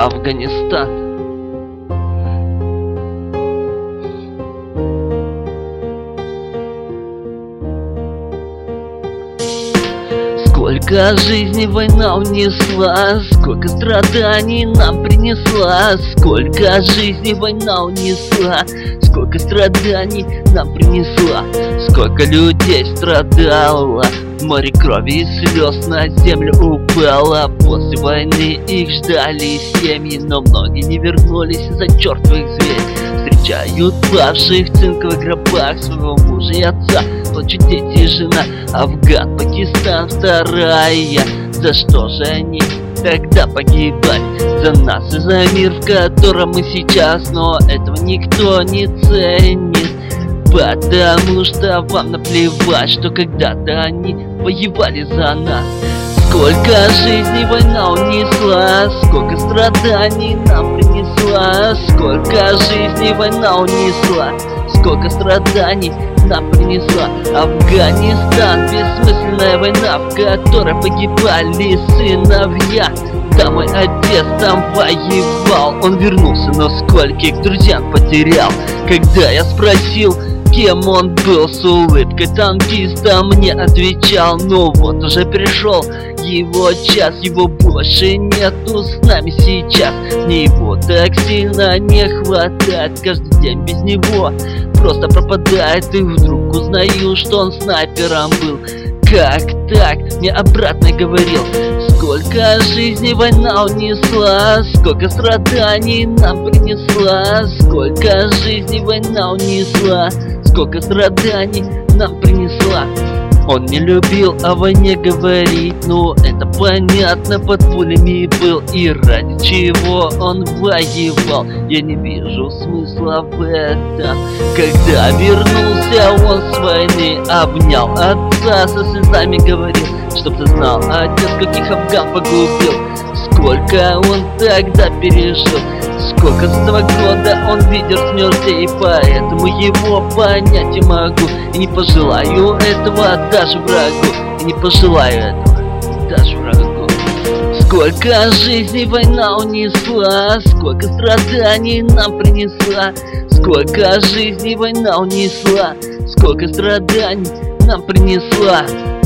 Афганистан. Сколько жизней война унесла, сколько страданий нам принесла. Сколько жизней война унесла, сколько страданий нам принесла. Сколько людей страдало, море крови и слез на землю упало. После войны их ждали семьи, но многие не вернулись из-за чертовых зверей. Встречают павших в цинковых гробах своего мужа и отца, плачут дети и жена. Афган, Пакистан, вторая. За что же они тогда погибали? За нас и за мир, в котором мы сейчас. Но этого никто не ценит, потому что вам наплевать, что когда-то они воевали за нас. Сколько жизней война унесла, сколько страданий нам принесла. Сколько жизней война унесла, сколько страданий нам принесла. Афганистан, бессмысленная война, в которой погибали сыновья. Да, мой отец там воевал, он вернулся, но скольких друзьян потерял. Когда я спросил, кем он был, с улыбкой танкиста мне отвечал: ну вот уже пришел его час, его больше нету с нами сейчас. Мне его так сильно не хватает, каждый день без него просто пропадает. И вдруг узнаю, что он снайпером был. Как так? Мне обратно говорил. Сколько жизней война унесла, сколько страданий нам принесла. Сколько жизней война унесла, сколько страданий нам принесла. Он не любил о войне говорить, ну это понятно, под пулями был. И ради чего он воевал, я не вижу смысла в этом. Когда вернулся он с войны, обнял отца, со слезами говорил: чтоб ты знал, отец каких афган погубил. Сколько он тогда пережил, сколько за 2 года он видел смерти, и поэтому его понять не могу. И не пожелаю этого даже врагу, и не пожелаю этого даже врагу. Сколько жизней война унесла, сколько страданий нам принесла. Сколько жизней война унесла, сколько страданий нам принесла.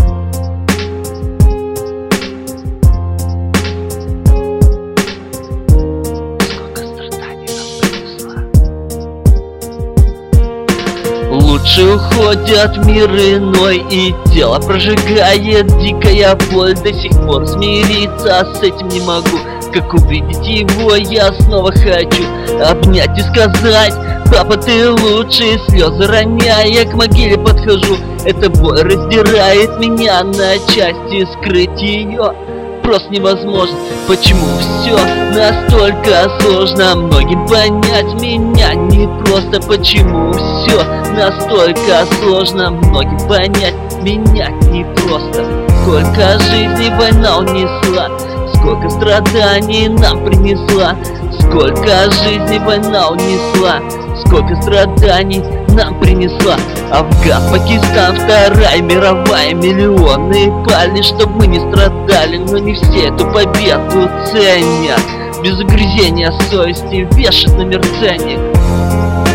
Лучше уходят в мир иной, и тело прожигает дикая боль. До сих пор смириться с этим не могу. Как увидеть его я снова хочу обнять и сказать: папа, ты лучший. Слезы роняя к могиле подхожу. Эта боль раздирает меня на части, скрыть ее просто невозможно. Почему все настолько сложно? Многим понять меня непросто. Почему все настолько сложно? Многим понять меня непросто. Сколько жизней война унесла, сколько страданий нам принесла. Сколько жизней война унесла, сколько страданий нам принесла. Афган, Пакистан, Вторая мировая. Миллионы пали, чтоб мы не страдали, но не все эту победу ценят. Без угрызения совести вешают на мир ценник.